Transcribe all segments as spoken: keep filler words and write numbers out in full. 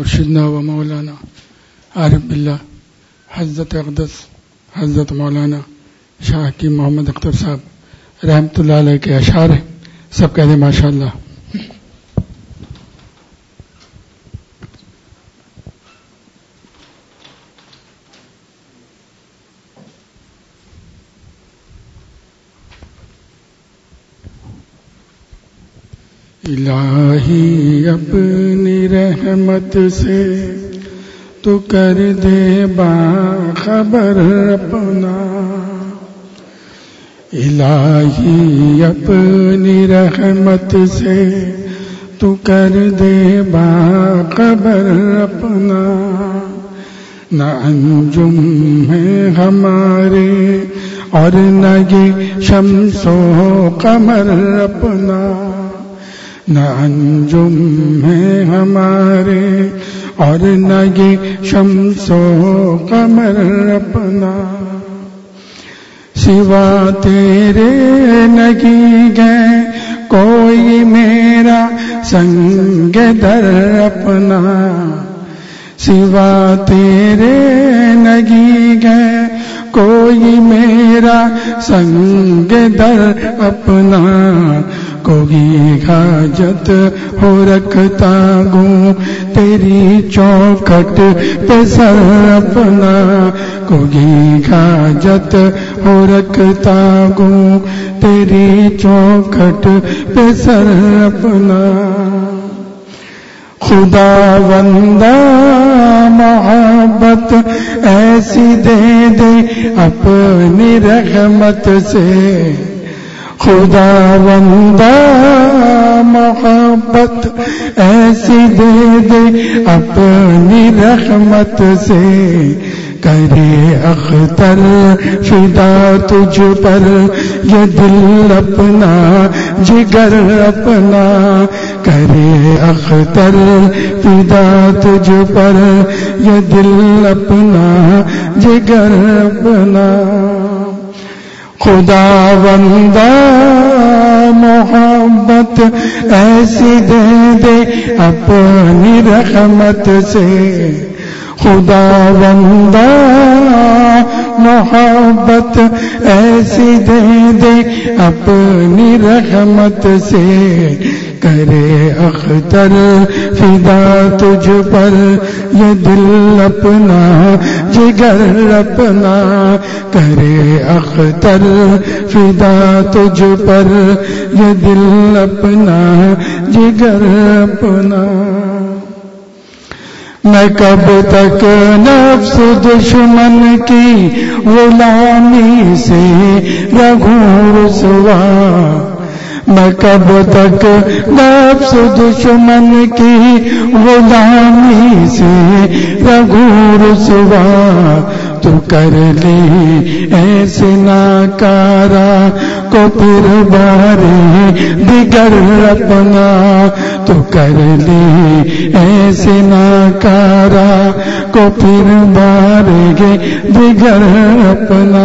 مرشدنا و مولانا عارف باللہ حضرت اقدس حضرت مولانا شاہ کی محمد اختر صاحب رحمۃ اللہ علیہ کے اشعار ہیں. سب کہہ دیں ماشاء اللہ. الہی اپنی رحمت سے تو کر دے باخبر اپنا. الہی اپنی رحمت سے تو کر دے باخبر اپنا. نہ انجم ہے ہمارے اور نہ یہ شمس و قمر اپنا. نہ انجم ہے ہمارے اور نہ یہ شمس و قمر اپنا. سوا تیرے نہیں گئے کوئی میرا سنگ در اپنا. سوا تیرے نہیں گئے کوئی میرا سنگ در اپنا. کوئی حاجت ہو رکھتا گوں تیری چوکھٹ پہ سر اپنا. کوئی حاجت ہو رکھتا گوں تیری چوکھٹ پہ سر اپنا. خدا بندہ محبت ایسی دے دے اپنی رحمت سے. خدا بندہ محبت ایسی دے دے اپنی رحمت سے. کرے اختر فدا تجھ پر یہ دل اپنا جگر اپنا. کرے اختر فدا تجھ پر یہ دل اپنا جگر اپنا. خدا بندہ محبت ایسی دے دے اپنی رحمت سے. خدا بندہ محبت ایسی دے دے اپنی رحمت سے. کرے اختر فدا تجھ پر یہ دل اپنا جگر اپنا. کرے اختر فدا تجھ پر یہ دل اپنا جگر اپنا. میں کب تک نفس دشمن کی غلامی سے رہوں رسوا. میں کب تک نفس دشمن کی غلامی سے رہوں رسوا. تو کر لی ایسے ناکارا کو پھر بارے دیگر اپنا. تو کر لی ایسے ناکارا کو پھر بارے دیگر اپنا.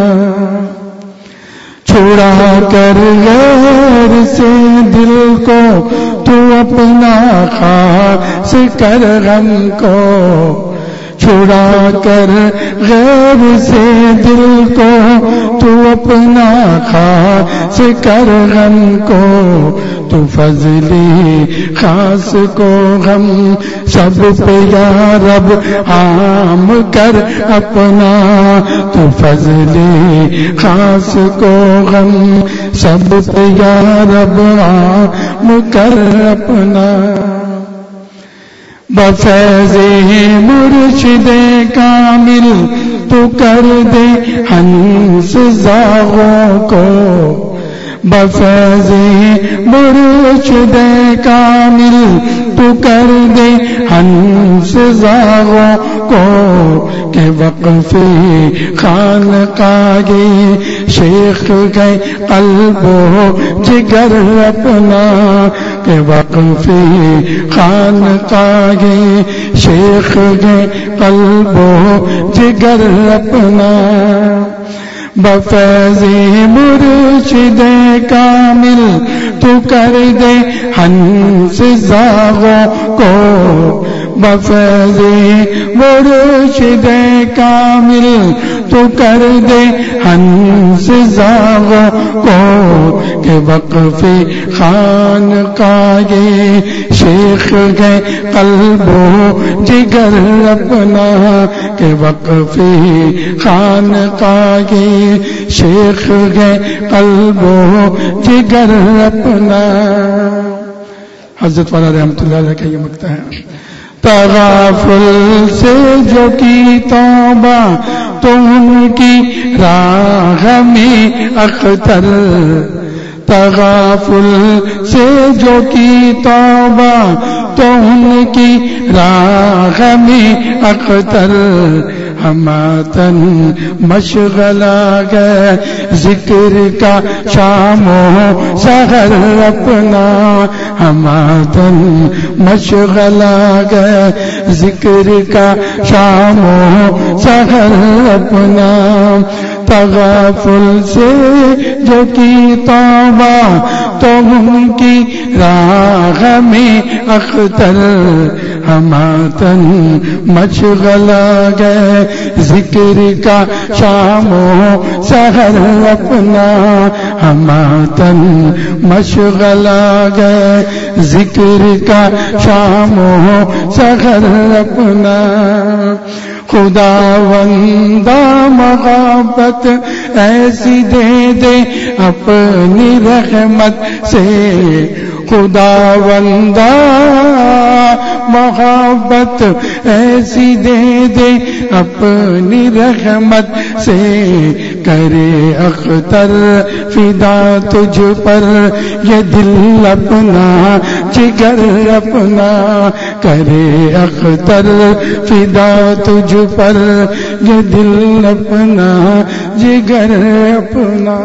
چھڑا کر غیر سے دل کو تو اپنا خاص کر غم کو. چھڑا کر غیر سے دل کو تو اپنا خاص کر غم کو. تو فضلی خاص کو غم سب پہ یا رب عام کر اپنا. تو فضلی خاص کو غم سب پہ یا رب عام کر اپنا. بفیض مرشد کامل تو کر دے ہنس زاغوں کو. بفیض مرشد کامل تو کر دے ہنس زاغوں کو. کہ وقفی خانقاہ شیخ گئے قلب و جگر اپنا. کہ وقفی خانقاہ شیخ گئے قلب و جگر اپنا. بفیض مرشد کامل تو کر دے ہنس زاغوں کو، بفیض مرشد کامل تو کر دے ہنس زاغوں کو، کہ وقف خانقاہ شیخ گئے قلب و جگر اپنا، کہ وقف خانقاہ شیخ گئے قلب و جگر اپنا۔ حضرت والا رحمۃ اللہ علیہ کا یہ مقطع ہے۔ تغافل سے جو کی توبہ تو ان کی راہ میں اختر، تغافل سے جو کی توبہ تو ان کی راہ میں اختر، ہماتن مشغلہ گئے ذکر کا شام و سحر اپنا، ہماتن مشغلہ گئے ذکر کا شام و سحر اپنا، تغافل سے جو کی توبہ تو ان کی راہ میں اختر، ہماتن مشغلہ گئے ذکر کا شام و سحر اپنا، ہماتن مشغلہ گئے ذکر کا شام و سحر اپنا۔ خداوندہ محبت ایسی دے دے اپنی رحمت سے، خداوندہ محبت ایسی دے دے اپنی رحمت سے، کرے اختر فدا تجھ پر یہ دل اپنا جگر اپنا، کرے اختر فدا تجھ پر یہ دل اپنا جگر اپنا۔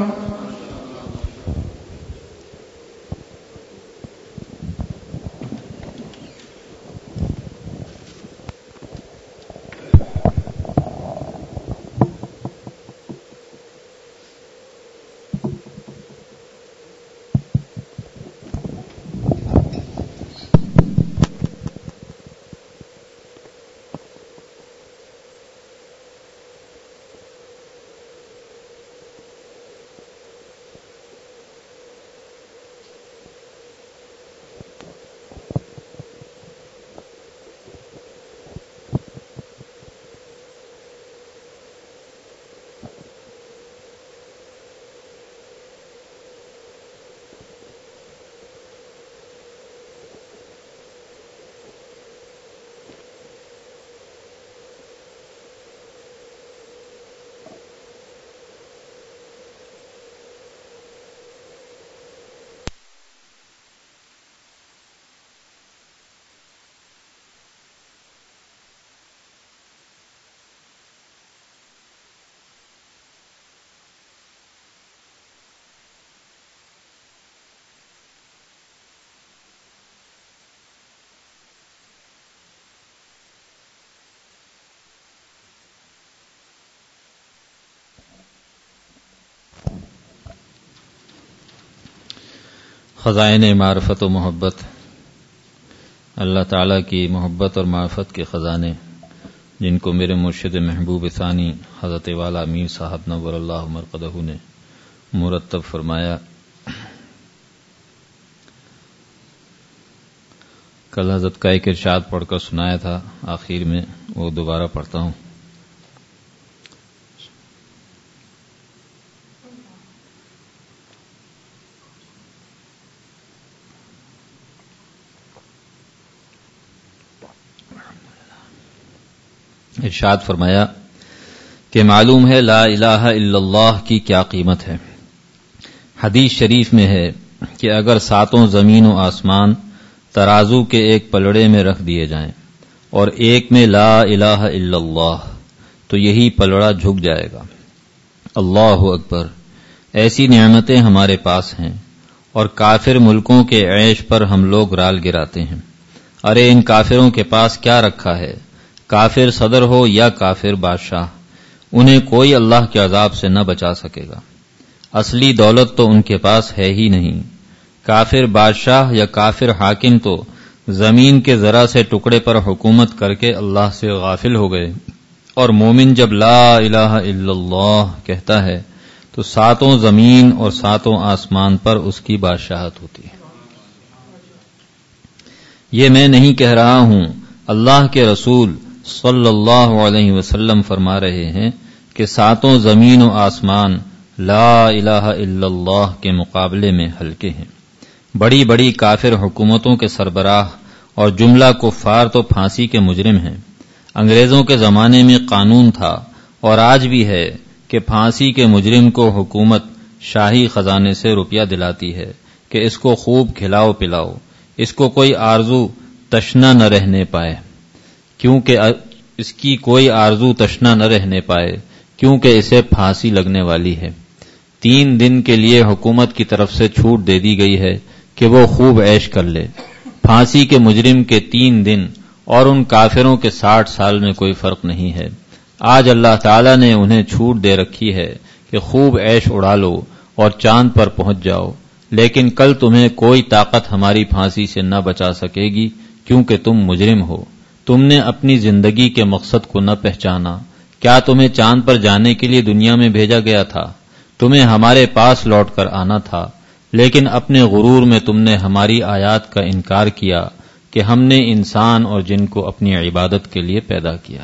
خزائن معرفت و محبت، اللہ تعالیٰ کی محبت اور معرفت کے خزانے، جن کو میرے مرشد محبوب ثانی حضرت والا امیر صاحب نور اللہ مرقدہ نے مرتب فرمایا۔ کل حضرت کا ایک ارشاد پڑھ کر سنایا تھا، آخر میں وہ دوبارہ پڑھتا ہوں۔ ارشاد فرمایا کہ معلوم ہے لا الہ الا اللہ کی کیا قیمت ہے۔ حدیث شریف میں ہے کہ اگر ساتوں زمین و آسمان ترازو کے ایک پلڑے میں رکھ دیے جائیں اور ایک میں لا الہ الا اللہ تو یہی پلڑا جھک جائے گا۔ اللہ اکبر، ایسی نعمتیں ہمارے پاس ہیں اور کافر ملکوں کے عیش پر ہم لوگ رال گراتے ہیں۔ ارے ان کافروں کے پاس کیا رکھا ہے؟ کافر صدر ہو یا کافر بادشاہ، انہیں کوئی اللہ کے عذاب سے نہ بچا سکے گا۔ اصلی دولت تو ان کے پاس ہے ہی نہیں۔ کافر بادشاہ یا کافر حاکم تو زمین کے ذرا سے ٹکڑے پر حکومت کر کے اللہ سے غافل ہو گئے، اور مومن جب لا الہ الا اللہ کہتا ہے تو ساتوں زمین اور ساتوں آسمان پر اس کی بادشاہت ہوتی ہے۔ یہ میں نہیں کہہ رہا ہوں، اللہ کے رسول صلی اللہ علیہ وسلم فرما رہے ہیں کہ ساتوں زمین و آسمان لا الہ الا اللہ کے مقابلے میں ہلکے ہیں۔ بڑی بڑی کافر حکومتوں کے سربراہ اور جملہ کفار تو پھانسی کے مجرم ہیں۔ انگریزوں کے زمانے میں قانون تھا اور آج بھی ہے کہ پھانسی کے مجرم کو حکومت شاہی خزانے سے روپیہ دلاتی ہے کہ اس کو خوب کھلاؤ پلاؤ، اس کو کوئی آرزو تشنا نہ رہنے پائے، کیونکہ اس کی کوئی آرزو تشنا نہ رہنے پائے کیونکہ اسے پھانسی لگنے والی ہے۔ تین دن کے لیے حکومت کی طرف سے چھوٹ دے دی گئی ہے کہ وہ خوب عیش کر لے۔ پھانسی کے مجرم کے تین دن اور ان کافروں کے ساٹھ سال میں کوئی فرق نہیں ہے۔ آج اللہ تعالیٰ نے انہیں چھوٹ دے رکھی ہے کہ خوب عیش اڑا لو اور چاند پر پہنچ جاؤ، لیکن کل تمہیں کوئی طاقت ہماری پھانسی سے نہ بچا سکے گی کیونکہ تم مجرم ہو۔ تم نے اپنی زندگی کے مقصد کو نہ پہچانا۔ کیا تمہیں چاند پر جانے کے لیے دنیا میں بھیجا گیا تھا؟ تمہیں ہمارے پاس لوٹ کر آنا تھا، لیکن اپنے غرور میں تم نے ہماری آیات کا انکار کیا کہ ہم نے انسان اور جن کو اپنی عبادت کے لیے پیدا کیا۔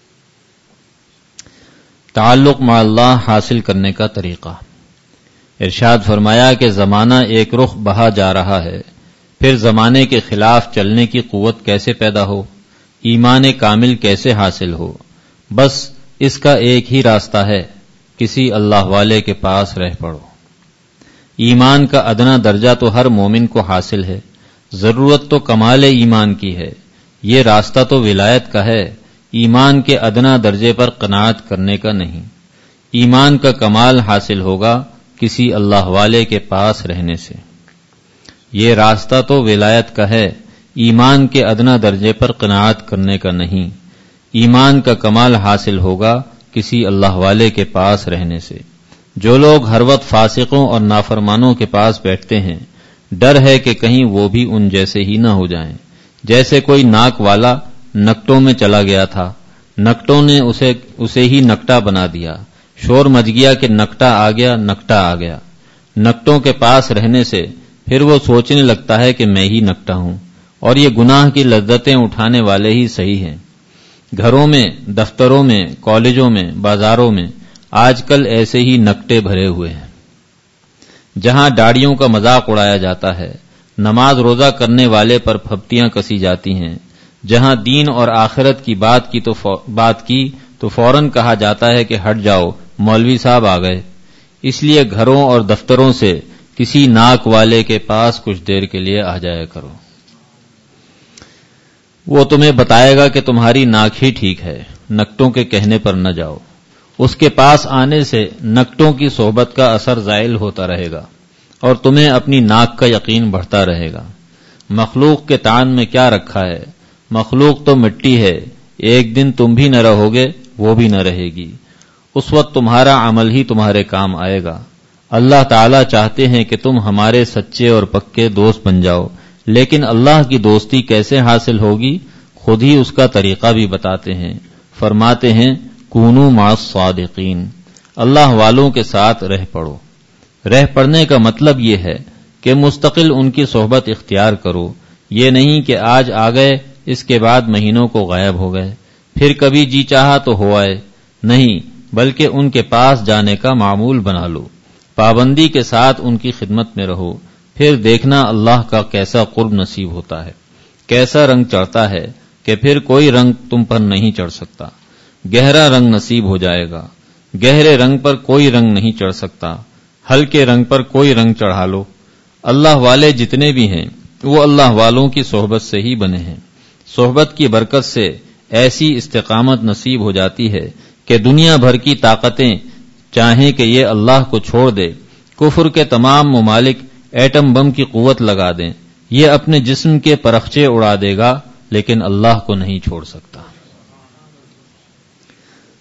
تعلق مع اللہ حاصل کرنے کا طریقہ۔ ارشاد فرمایا کہ زمانہ ایک رخ بہا جا رہا ہے، پھر زمانے کے خلاف چلنے کی قوت کیسے پیدا ہو، ایمان کامل کیسے حاصل ہو؟ بس اس کا ایک ہی راستہ ہے، کسی اللہ والے کے پاس رہ پڑو۔ ایمان کا ادنا درجہ تو ہر مومن کو حاصل ہے، ضرورت تو کمال ایمان کی ہے۔ یہ راستہ تو ولایت کا ہے، ایمان کے ادنا درجے پر قناعت کرنے کا نہیں۔ ایمان کا کمال حاصل ہوگا کسی اللہ والے کے پاس رہنے سے۔ یہ راستہ تو ولایت کا ہے، ایمان کے ادنا درجے پر قناعت کرنے کا نہیں۔ ایمان کا کمال حاصل ہوگا کسی اللہ والے کے پاس رہنے سے۔ جو لوگ ہر وقت فاسقوں اور نافرمانوں کے پاس بیٹھتے ہیں، ڈر ہے کہ کہیں وہ بھی ان جیسے ہی نہ ہو جائیں۔ جیسے کوئی ناک والا نکٹوں میں چلا گیا تھا، نکٹوں نے اسے اسے ہی نکٹا بنا دیا، شور مچ گیا کہ نکٹا آ گیا نکٹا آ گیا۔ نکٹوں کے پاس رہنے سے پھر وہ سوچنے لگتا ہے کہ میں ہی نکٹا ہوں، اور یہ گناہ کی لذتیں اٹھانے والے ہی صحیح ہیں۔ گھروں میں، دفتروں میں، کالجوں میں، بازاروں میں آج کل ایسے ہی نکٹے بھرے ہوئے ہیں، جہاں داڑھیوں کا مذاق اڑایا جاتا ہے، نماز روزہ کرنے والے پر پھپتیاں کسی جاتی ہیں، جہاں دین اور آخرت کی بات کی تو بات کی تو فوراً کہا جاتا ہے کہ ہٹ جاؤ، مولوی صاحب آ گئے۔ اس لیے گھروں اور دفتروں سے کسی ناک والے کے پاس کچھ دیر کے لیے آ جایا کرو، وہ تمہیں بتائے گا کہ تمہاری ناک ہی ٹھیک ہے، نکٹوں کے کہنے پر نہ جاؤ۔ اس کے پاس آنے سے نکٹوں کی صحبت کا اثر زائل ہوتا رہے گا اور تمہیں اپنی ناک کا یقین بڑھتا رہے گا۔ مخلوق کے تان میں کیا رکھا ہے؟ مخلوق تو مٹی ہے، ایک دن تم بھی نہ رہو گے، وہ بھی نہ رہے گی۔ اس وقت تمہارا عمل ہی تمہارے کام آئے گا۔ اللہ تعالیٰ چاہتے ہیں کہ تم ہمارے سچے اور پکے دوست بن جاؤ، لیکن اللہ کی دوستی کیسے حاصل ہوگی؟ خود ہی اس کا طریقہ بھی بتاتے ہیں۔ فرماتے ہیں کونوا مع الصادقین، اللہ والوں کے ساتھ رہ پڑو۔ رہ پڑنے کا مطلب یہ ہے کہ مستقل ان کی صحبت اختیار کرو، یہ نہیں کہ آج آ گئے اس کے بعد مہینوں کو غائب ہو گئے، پھر کبھی جی چاہا تو ہو آئے، نہیں، بلکہ ان کے پاس جانے کا معمول بنا لو، پابندی کے ساتھ ان کی خدمت میں رہو، پھر دیکھنا اللہ کا کیسا قرب نصیب ہوتا ہے، کیسا رنگ چڑھتا ہے کہ پھر کوئی رنگ تم پر نہیں چڑھ سکتا، گہرا رنگ نصیب ہو جائے گا۔ گہرے رنگ پر کوئی رنگ نہیں چڑھ سکتا، ہلکے رنگ پر کوئی رنگ چڑھا لو۔ اللہ والے جتنے بھی ہیں وہ اللہ والوں کی صحبت سے ہی بنے ہیں۔ صحبت کی برکت سے ایسی استقامت نصیب ہو جاتی ہے کہ دنیا بھر کی طاقتیں چاہیں کہ یہ اللہ کو چھوڑ دے، کفر کے تمام ممالک ایٹم بم کی قوت لگا دیں، یہ اپنے جسم کے پرخچے اڑا دے گا لیکن اللہ کو نہیں چھوڑ سکتا۔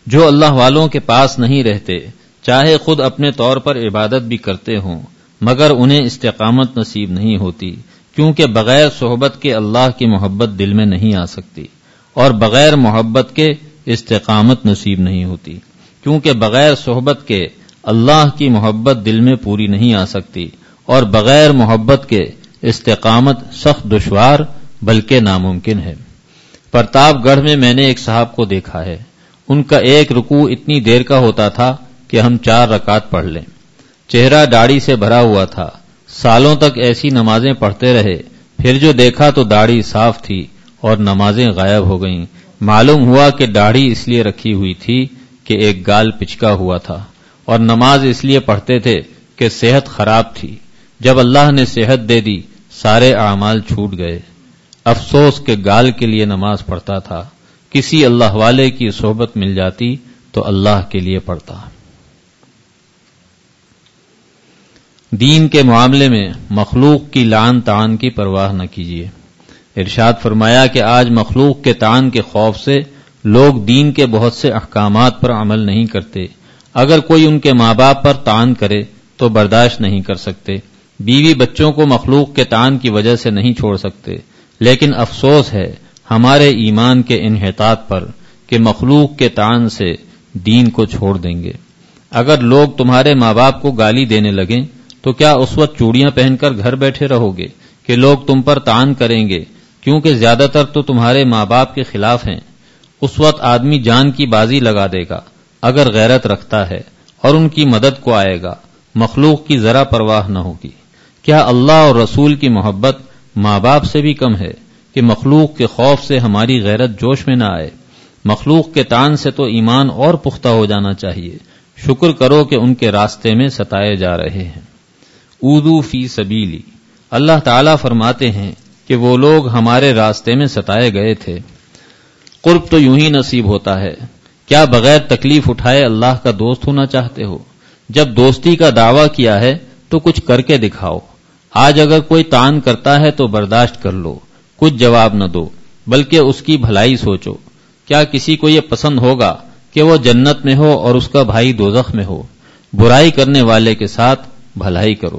جو اللہ والوں کے پاس نہیں رہتے چاہے خود اپنے طور پر عبادت بھی کرتے ہوں مگر انہیں استقامت نصیب نہیں ہوتی، کیونکہ بغیر صحبت کے اللہ کی محبت دل میں نہیں آ سکتی، اور بغیر محبت کے استقامت نصیب نہیں ہوتی، کیونکہ بغیر صحبت کے اللہ کی محبت دل میں پوری نہیں آ سکتی، اور بغیر محبت کے استقامت سخت دشوار بلکہ ناممکن ہے۔ پرتاپ گڑھ میں میں نے ایک صاحب کو دیکھا ہے، ان کا ایک رکوع اتنی دیر کا ہوتا تھا کہ ہم چار رکعت پڑھ لیں، چہرہ داڑھی سے بھرا ہوا تھا، سالوں تک ایسی نمازیں پڑھتے رہے، پھر جو دیکھا تو داڑھی صاف تھی اور نمازیں غائب ہو گئیں، معلوم ہوا کہ داڑھی اس لیے رکھی ہوئی تھی کہ ایک گال پچکا ہوا تھا، اور نماز اس لیے پڑھتے تھے کہ صحت خراب تھی، جب اللہ نے صحت دے دی سارے اعمال چھوٹ گئے، افسوس کہ گال کے لیے نماز پڑھتا تھا، کسی اللہ والے کی صحبت مل جاتی تو اللہ کے لیے پڑھتا۔ دین کے معاملے میں مخلوق کی لعن طعن کی پرواہ نہ کیجیے۔ ارشاد فرمایا کہ آج مخلوق کے طعن کے خوف سے لوگ دین کے بہت سے احکامات پر عمل نہیں کرتے، اگر کوئی ان کے ماں باپ پر طعن کرے تو برداشت نہیں کر سکتے، بیوی بچوں کو مخلوق کے طعن کی وجہ سے نہیں چھوڑ سکتے، لیکن افسوس ہے ہمارے ایمان کے انحطاط پر کہ مخلوق کے طعن سے دین کو چھوڑ دیں گے۔ اگر لوگ تمہارے ماں باپ کو گالی دینے لگیں تو کیا اس وقت چوڑیاں پہن کر گھر بیٹھے رہو گے کہ لوگ تم پر طعن کریں گے، کیونکہ زیادہ تر تو تمہارے ماں باپ کے خلاف ہیں؟ اس وقت آدمی جان کی بازی لگا دے گا اگر غیرت رکھتا ہے، اور ان کی مدد کو آئے گا، مخلوق کی ذرا پرواہ نہ ہوگی۔ کیا اللہ اور رسول کی محبت ماں باپ سے بھی کم ہے کہ مخلوق کے خوف سے ہماری غیرت جوش میں نہ آئے؟ مخلوق کے طعن سے تو ایمان اور پختہ ہو جانا چاہیے، شکر کرو کہ ان کے راستے میں ستائے جا رہے ہیں۔ اودو فی سبیلی، اللہ تعالیٰ فرماتے ہیں کہ وہ لوگ ہمارے راستے میں ستائے گئے تھے۔ قرب تو یوں ہی نصیب ہوتا ہے، کیا بغیر تکلیف اٹھائے اللہ کا دوست ہونا چاہتے ہو؟ جب دوستی کا دعویٰ کیا ہے تو کچھ کر کے دکھاؤ۔ آج اگر کوئی طعن کرتا ہے تو برداشت کر لو، کچھ جواب نہ دو، بلکہ اس کی بھلائی سوچو۔ کیا کسی کو یہ پسند ہوگا کہ وہ جنت میں ہو اور اس کا بھائی دوزخ میں ہو؟ برائی کرنے والے کے ساتھ بھلائی کرو۔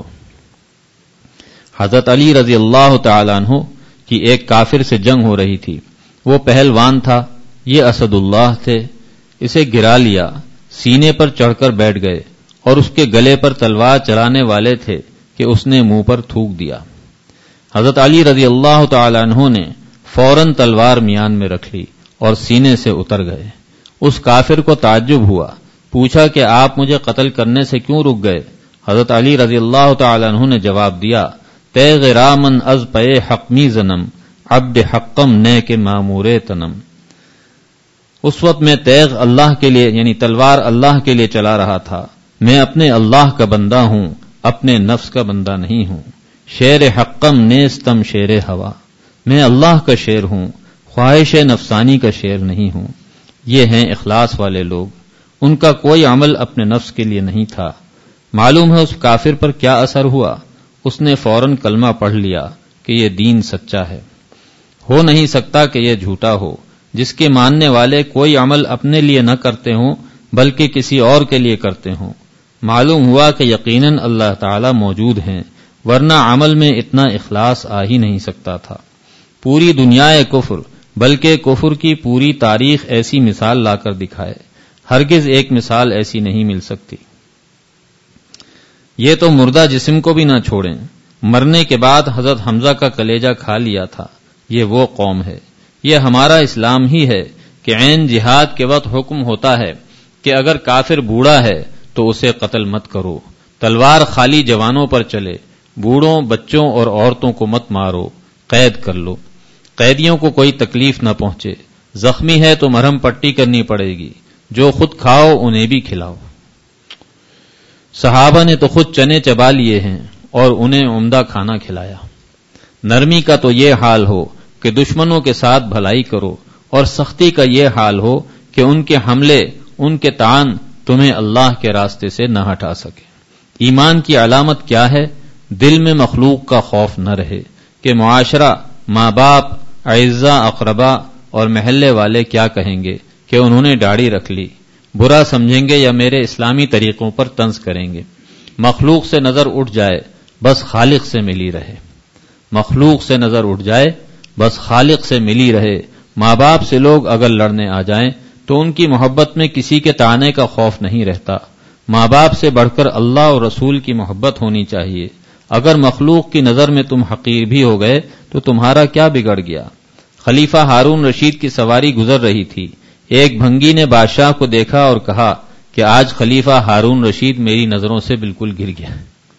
حضرت علی رضی اللہ تعالیٰ عنہ کی ایک کافر سے جنگ ہو رہی تھی، وہ پہلوان تھا، یہ اسد اللہ تھے، اسے گرا لیا، سینے پر چڑھ کر بیٹھ گئے، اور اس کے گلے پر تلوار چلانے والے تھے کہ اس نے منہ پر تھوک دیا۔ حضرت علی رضی اللہ تعالیٰ عنہ نے فوراً تلوار میان میں رکھ لی اور سینے سے اتر گئے۔ اس کافر کو تعجب ہوا، پوچھا کہ آپ مجھے قتل کرنے سے کیوں رک گئے؟ حضرت علی رضی اللہ تعالیٰ عنہ نے جواب دیا، تیغ رامن از پے حقمی زنم عبد حقم نے کے معمورے تنم۔ اس وقت میں تیغ اللہ کے لیے یعنی تلوار اللہ کے لیے چلا رہا تھا، میں اپنے اللہ کا بندہ ہوں، اپنے نفس کا بندہ نہیں ہوں۔ شیر حقم نیستم شیر ہوا، میں اللہ کا شیر ہوں، خواہش نفسانی کا شیر نہیں ہوں۔ یہ ہیں اخلاص والے لوگ، ان کا کوئی عمل اپنے نفس کے لیے نہیں تھا۔ معلوم ہے اس کافر پر کیا اثر ہوا، اس نے فوراً کلمہ پڑھ لیا کہ یہ دین سچا ہے، ہو نہیں سکتا کہ یہ جھوٹا ہو، جس کے ماننے والے کوئی عمل اپنے لیے نہ کرتے ہوں بلکہ کسی اور کے لیے کرتے ہوں۔ معلوم ہوا کہ یقیناً اللہ تعالی موجود ہیں، ورنہ عمل میں اتنا اخلاص آ ہی نہیں سکتا تھا۔ پوری دنیا کفر بلکہ کفر کی پوری تاریخ ایسی مثال لا کر دکھائے، ہرگز ایک مثال ایسی نہیں مل سکتی۔ یہ تو مردہ جسم کو بھی نہ چھوڑیں، مرنے کے بعد حضرت حمزہ کا کلیجہ کھا لیا تھا، یہ وہ قوم ہے۔ یہ ہمارا اسلام ہی ہے کہ عین جہاد کے وقت حکم ہوتا ہے کہ اگر کافر بوڑھا ہے تو اسے قتل مت کرو، تلوار خالی جوانوں پر چلے، بوڑھوں بچوں اور عورتوں کو مت مارو، قید کر لو، قیدیوں کو کوئی تکلیف نہ پہنچے، زخمی ہے تو مرہم پٹی کرنی پڑے گی، جو خود کھاؤ انہیں بھی کھلاؤ۔ صحابہ نے تو خود چنے چبا لیے ہیں اور انہیں عمدہ کھانا کھلایا۔ نرمی کا تو یہ حال ہو کہ دشمنوں کے ساتھ بھلائی کرو، اور سختی کا یہ حال ہو کہ ان کے حملے، ان کے طعن تمہیں اللہ کے راستے سے نہ ہٹا سکے۔ ایمان کی علامت کیا ہے؟ دل میں مخلوق کا خوف نہ رہے کہ معاشرہ، ماں باپ، اعزاء اقربا اور محلے والے کیا کہیں گے کہ انہوں نے داڑھی رکھ لی، برا سمجھیں گے یا میرے اسلامی طریقوں پر طنز کریں گے۔ مخلوق سے نظر اٹھ جائے بس خالق سے ملی رہے، مخلوق سے نظر اٹھ جائے بس خالق سے ملی رہے۔ ماں باپ سے لوگ اگر لڑنے آ جائیں تو ان کی محبت میں کسی کے طعنے کا خوف نہیں رہتا۔ ماں باپ سے بڑھ کر اللہ اور رسول کی محبت ہونی چاہیے۔ اگر مخلوق کی نظر میں تم حقیر بھی ہو گئے تو تمہارا کیا بگڑ گیا؟ خلیفہ ہارون رشید کی سواری گزر رہی تھی، ایک بھنگی نے بادشاہ کو دیکھا اور کہا کہ آج خلیفہ ہارون رشید میری نظروں سے بالکل گر گیا۔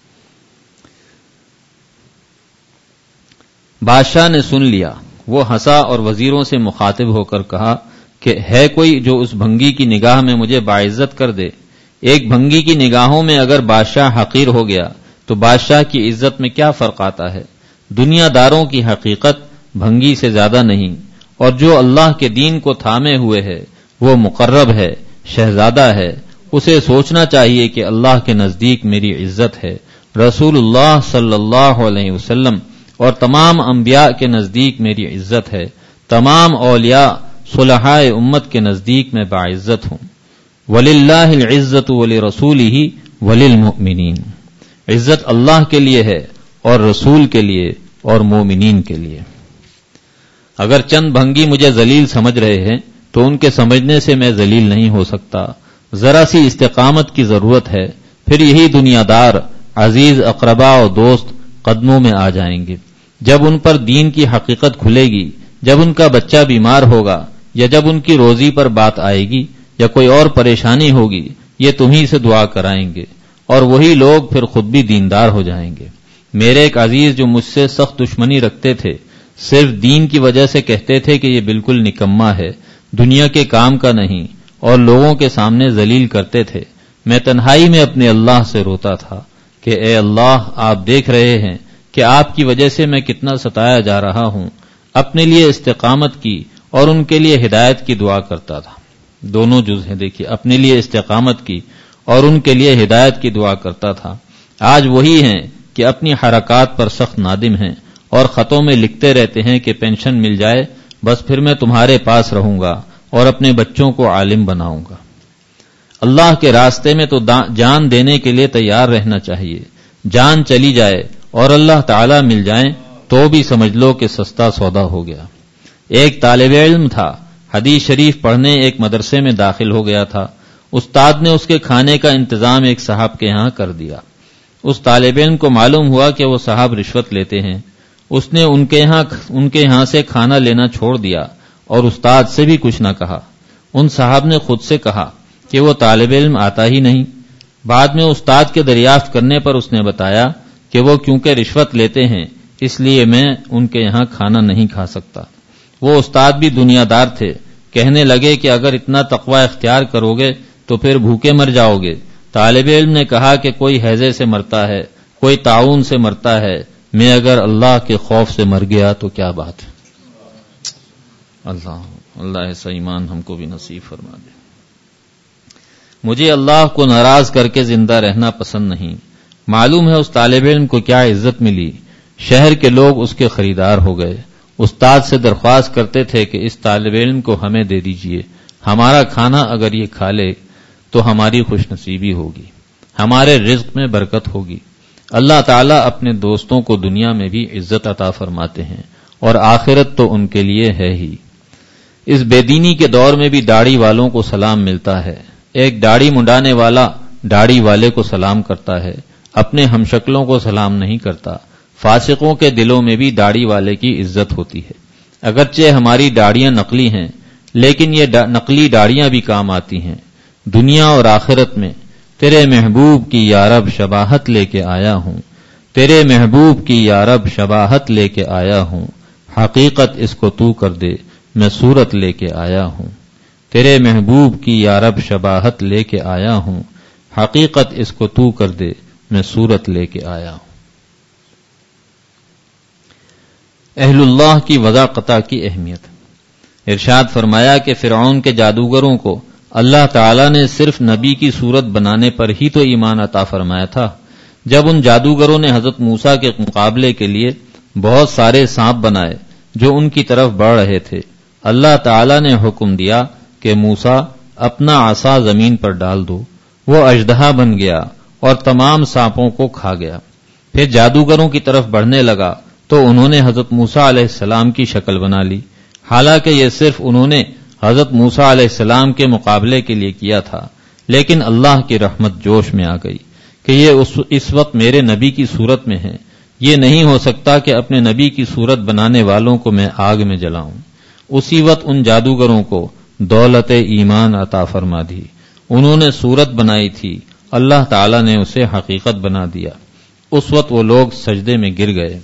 بادشاہ نے سن لیا، وہ ہنسا اور وزیروں سے مخاطب ہو کر کہا کہ ہے کوئی جو اس بھنگی کی نگاہ میں مجھے باعزت کر دے؟ ایک بھنگی کی نگاہوں میں اگر بادشاہ حقیر ہو گیا تو بادشاہ کی عزت میں کیا فرق آتا ہے؟ دنیا داروں کی حقیقت بھنگی سے زیادہ نہیں، اور جو اللہ کے دین کو تھامے ہوئے ہے وہ مقرب ہے، شہزادہ ہے، اسے سوچنا چاہیے کہ اللہ کے نزدیک میری عزت ہے، رسول اللہ صلی اللہ علیہ وسلم اور تمام انبیاء کے نزدیک میری عزت ہے، تمام اولیاء صلحاء امت کے نزدیک میں باعزت ہوں۔ وَلِلَّهِ الْعِزَّةُ وَلِرَسُولِهِ وَلِلْمُؤْمِنِينَ، عزت اللہ کے لیے ہے اور رسول کے لیے اور مومنین کے لیے۔ اگر چند بھنگی مجھے ذلیل سمجھ رہے ہیں تو ان کے سمجھنے سے میں ذلیل نہیں ہو سکتا، ذرا سی استقامت کی ضرورت ہے، پھر یہی دنیا دار عزیز اقربا اور دوست قدموں میں آ جائیں گے۔ جب ان پر دین کی حقیقت کھلے گی، جب ان کا بچہ بیمار ہوگا یا جب ان کی روزی پر بات آئے گی یا کوئی اور پریشانی ہوگی، یہ تمہیں سے دعا کرائیں گے اور وہی لوگ پھر خود بھی دیندار ہو جائیں گے۔ میرے ایک عزیز جو مجھ سے سخت دشمنی رکھتے تھے، صرف دین کی وجہ سے کہتے تھے کہ یہ بالکل نکما ہے، دنیا کے کام کا نہیں، اور لوگوں کے سامنے ذلیل کرتے تھے۔ میں تنہائی میں اپنے اللہ سے روتا تھا کہ اے اللہ، آپ دیکھ رہے ہیں کہ آپ کی وجہ سے میں کتنا ستایا جا رہا ہوں۔ اپنے لیے استقامت کی اور ان کے لیے ہدایت کی دعا کرتا تھا۔ دونوں جز ہیں، دیکھیے، اپنے لیے استقامت کی اور ان کے لیے ہدایت کی دعا کرتا تھا۔ آج وہی ہیں کہ اپنی حرکات پر سخت نادم ہیں اور خطوں میں لکھتے رہتے ہیں کہ پینشن مل جائے بس پھر میں تمہارے پاس رہوں گا اور اپنے بچوں کو عالم بناؤں گا۔ اللہ کے راستے میں تو جان دینے کے لیے تیار رہنا چاہیے۔ جان چلی جائے اور اللہ تعالی مل جائیں تو بھی سمجھ لو کہ سستا سودا ہو گیا۔ ایک طالب علم تھا، حدیث شریف پڑھنے ایک مدرسے میں داخل ہو گیا تھا۔ استاد نے اس کے کھانے کا انتظام ایک صاحب کے ہاں کر دیا۔ اس طالب علم کو معلوم ہوا کہ وہ صاحب رشوت لیتے ہیں۔ اس نے ان کے ہاں ان کے ہاں سے کھانا لینا چھوڑ دیا اور استاد سے بھی کچھ نہ کہا۔ ان صاحب نے خود سے کہا کہ وہ طالب علم آتا ہی نہیں۔ بعد میں استاد کے دریافت کرنے پر اس نے بتایا کہ وہ کیونکہ رشوت لیتے ہیں اس لیے میں ان کے یہاں کھانا نہیں کھا سکتا۔ وہ استاد بھی دنیا دار تھے، کہنے لگے کہ اگر اتنا تقوی اختیار کرو گے تو پھر بھوکے مر جاؤ گے۔ طالب علم نے کہا کہ کوئی ہیضے سے مرتا ہے، کوئی طاعون سے مرتا ہے، میں اگر اللہ کے خوف سے مر گیا تو کیا بات ہے۔ اللہ اللہ ایسا ایمان ہم کو بھی نصیب فرما دے۔ مجھے اللہ کو ناراض کر کے زندہ رہنا پسند نہیں۔ معلوم ہے اس طالب علم کو کیا عزت ملی، شہر کے لوگ اس کے خریدار ہو گئے۔ استاد سے درخواست کرتے تھے کہ اس طالب علم کو ہمیں دے دیجئے، ہمارا کھانا اگر یہ کھا لے تو ہماری خوش نصیبی ہوگی، ہمارے رزق میں برکت ہوگی۔ اللہ تعالیٰ اپنے دوستوں کو دنیا میں بھی عزت عطا فرماتے ہیں اور آخرت تو ان کے لیے ہے ہی۔ اس بے دینی کے دور میں بھی داڑھی والوں کو سلام ملتا ہے۔ ایک داڑھی منڈانے والا داڑھی والے کو سلام کرتا ہے، اپنے ہمشکلوں کو سلام نہیں کرتا۔ فاسقوں کے دلوں میں بھی داڑھی والے کی عزت ہوتی ہے۔ اگرچہ ہماری داڑیاں نقلی ہیں لیکن یہ دا نقلی داڑیاں بھی کام آتی ہیں۔ دنیا اور آخرت میں تیرے محبوب کی یا رب شباہت لے کے آیا ہوں، تیرے محبوب کی یا رب شباہت لے کے آیا ہوں، حقیقت اس کو تو کر دے میں صورت لے کے آیا ہوں، تیرے محبوب کی یا رب شباہت لے کے آیا ہوں، حقیقت اس کو تو کر دے میں صورت لے کے آیا ہوں۔ اہل اللہ کی وضاقتہ کی اہمیت۔ ارشاد فرمایا کہ فرعون کے جادوگروں کو اللہ تعالیٰ نے صرف نبی کی صورت بنانے پر ہی تو ایمان عطا فرمایا تھا۔ جب ان جادوگروں نے حضرت موسیٰ کے مقابلے کے لیے بہت سارے سانپ بنائے جو ان کی طرف بڑھ رہے تھے، اللہ تعالیٰ نے حکم دیا کہ موسیٰ اپنا عصا زمین پر ڈال دو، وہ اژدہا بن گیا اور تمام سانپوں کو کھا گیا۔ پھر جادوگروں کی طرف بڑھنے لگا تو انہوں نے حضرت موسیٰ علیہ السلام کی شکل بنا لی، حالانکہ یہ صرف انہوں نے حضرت موسیٰ علیہ السلام کے مقابلے کے لیے کیا تھا، لیکن اللہ کی رحمت جوش میں آ گئی کہ یہ اس وقت میرے نبی کی صورت میں ہیں، یہ نہیں ہو سکتا کہ اپنے نبی کی صورت بنانے والوں کو میں آگ میں جلاؤں۔ اسی وقت ان جادوگروں کو دولت ایمان عطا فرما دی، انہوں نے صورت بنائی تھی، اللہ تعالی نے اسے حقیقت بنا دیا۔ اس وقت وہ لوگ سجدے میں گر گئے۔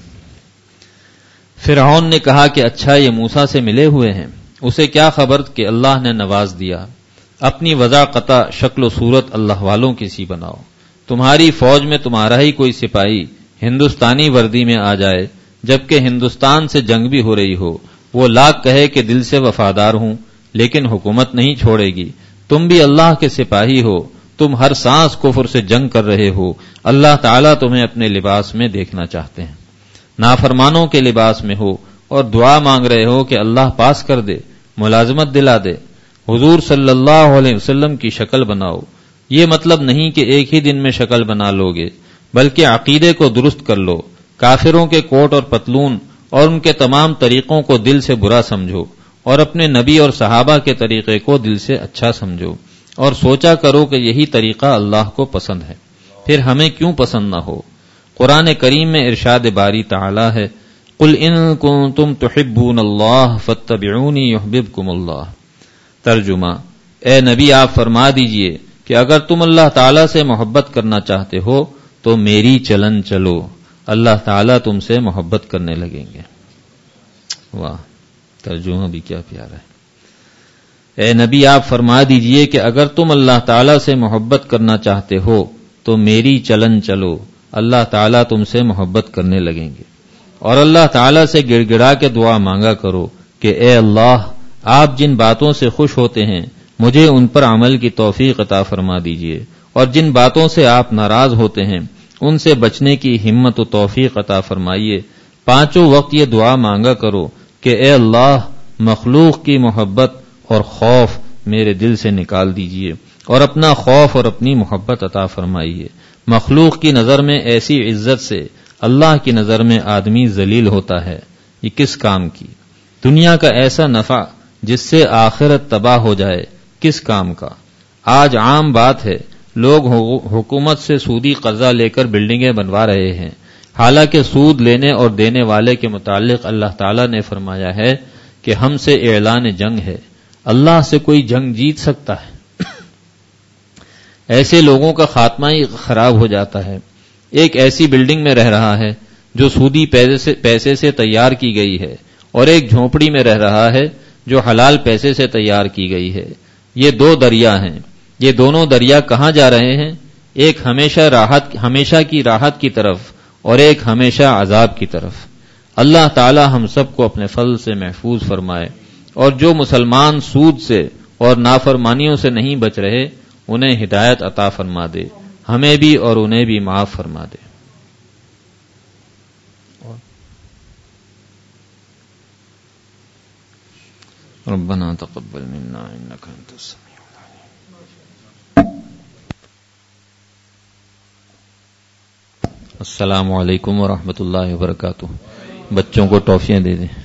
فرعون نے کہا کہ اچھا یہ موسیٰ سے ملے ہوئے ہیں، اسے کیا خبر کہ اللہ نے نواز دیا، اپنی وضع قطع شکل و صورت اللہ والوں کی سی بناؤ، تمہاری فوج میں تمہارا ہی کوئی سپاہی ہندوستانی وردی میں آ جائے جبکہ ہندوستان سے جنگ بھی ہو رہی ہو، وہ لاکھ کہے کہ دل سے وفادار ہوں لیکن حکومت نہیں چھوڑے گی، تم بھی اللہ کے سپاہی ہو، تم ہر سانس کفر سے جنگ کر رہے ہو، اللہ تعالیٰ تمہیں اپنے لباس میں دیکھنا چاہتے ہیں، نافرمانوں کے لباس میں ہو اور دعا مانگ رہے ہو کہ اللہ پاس کر دے، ملازمت دلا دے، حضور صلی اللہ علیہ وسلم کی شکل بناؤ۔ یہ مطلب نہیں کہ ایک ہی دن میں شکل بنا لوگے، بلکہ عقیدے کو درست کر لو، کافروں کے کوٹ اور پتلون اور ان کے تمام طریقوں کو دل سے برا سمجھو، اور اپنے نبی اور صحابہ کے طریقے کو دل سے اچھا سمجھو، اور سوچا کرو کہ یہی طریقہ اللہ کو پسند ہے، پھر ہمیں کیوں پسند نہ ہو۔ قرآن کریم میں ارشاد باری تعالی ہے، قل ان کنتم تحبون اللہ فاتبعونی یحببکم اللہ۔ ترجمہ، اے نبی آپ فرما دیجئے کہ اگر تم اللہ تعالی سے محبت کرنا چاہتے ہو تو میری چلن چلو، اللہ تعالیٰ تم سے محبت کرنے لگیں گے۔ واہ، ترجمہ بھی کیا پیارا ہے۔ اے نبی آپ فرما دیجئے کہ اگر تم اللہ تعالیٰ سے محبت کرنا چاہتے ہو تو میری چلن چلو، اللہ تعالیٰ تم سے محبت کرنے لگیں گے، اور اللہ تعالیٰ سے گڑ گڑا کے دعا مانگا کرو کہ اے اللہ، آپ جن باتوں سے خوش ہوتے ہیں مجھے ان پر عمل کی توفیق عطا فرما دیجئے، اور جن باتوں سے آپ ناراض ہوتے ہیں ان سے بچنے کی ہمت و توفیق عطا فرمائیے۔ پانچوں وقت یہ دعا مانگا کرو کہ اے اللہ، مخلوق کی محبت اور خوف میرے دل سے نکال دیجئے، اور اپنا خوف اور اپنی محبت عطا فرمائیے۔ مخلوق کی نظر میں ایسی عزت سے اللہ کی نظر میں آدمی ذلیل ہوتا ہے، یہ کس کام کی؟ دنیا کا ایسا نفع جس سے آخرت تباہ ہو جائے، کس کام کا؟ آج عام بات ہے، لوگ حکومت سے سودی قرضہ لے کر بلڈنگیں بنوا رہے ہیں، حالانکہ سود لینے اور دینے والے کے متعلق اللہ تعالیٰ نے فرمایا ہے کہ ہم سے اعلان جنگ ہے، اللہ سے کوئی جنگ جیت سکتا ہے؟ ایسے لوگوں کا خاتمہ ہی خراب ہو جاتا ہے۔ ایک ایسی بلڈنگ میں رہ رہا ہے جو سودی پیسے سے تیار کی گئی ہے، اور ایک جھونپڑی میں رہ رہا ہے جو حلال پیسے سے تیار کی گئی ہے۔ یہ دو دریا ہیں، یہ دونوں دریا کہاں جا رہے ہیں؟ ایک ہمیشہ راحت ہمیشہ کی راحت کی طرف اور ایک ہمیشہ عذاب کی طرف۔ اللہ تعالی ہم سب کو اپنے فضل سے محفوظ فرمائے، اور جو مسلمان سود سے اور نافرمانیوں سے نہیں بچ رہے انہیں ہدایت عطا فرما دے، ہمیں بھی اور انہیں بھی معاف فرما دے۔ ربنا تقبل منا انك انت السميع العليم۔ السلام علیکم ورحمۃ اللہ وبرکاتہ۔ بچوں کو ٹافیاں دے دیں۔